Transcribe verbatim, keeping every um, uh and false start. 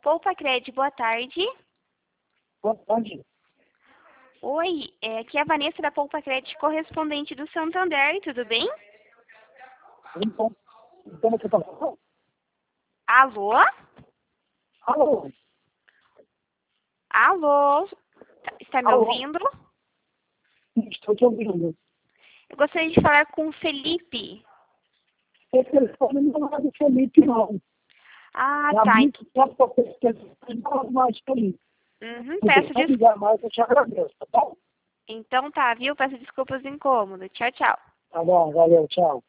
Poupa Cred, boa tarde. Boa tarde. Oi, é, aqui é a Vanessa da Poupa Cred, correspondente do Santander, tudo bem? Então, então você está falando? Alô? Alô? Alô? Tá- Está me Alô? ouvindo? Estou te ouvindo. Eu gostaria de falar com o Felipe. Esse telefone não é do Felipe, não. Ah, Há tá. muito tempo que eu tenho esse telefone, não é mais Felipe. Uhum, Se peço você des... ligar mais, eu te agradeço, tá bom? Então tá, viu? Peço desculpas do incômodo. Tchau, tchau. Tá bom, valeu, tchau.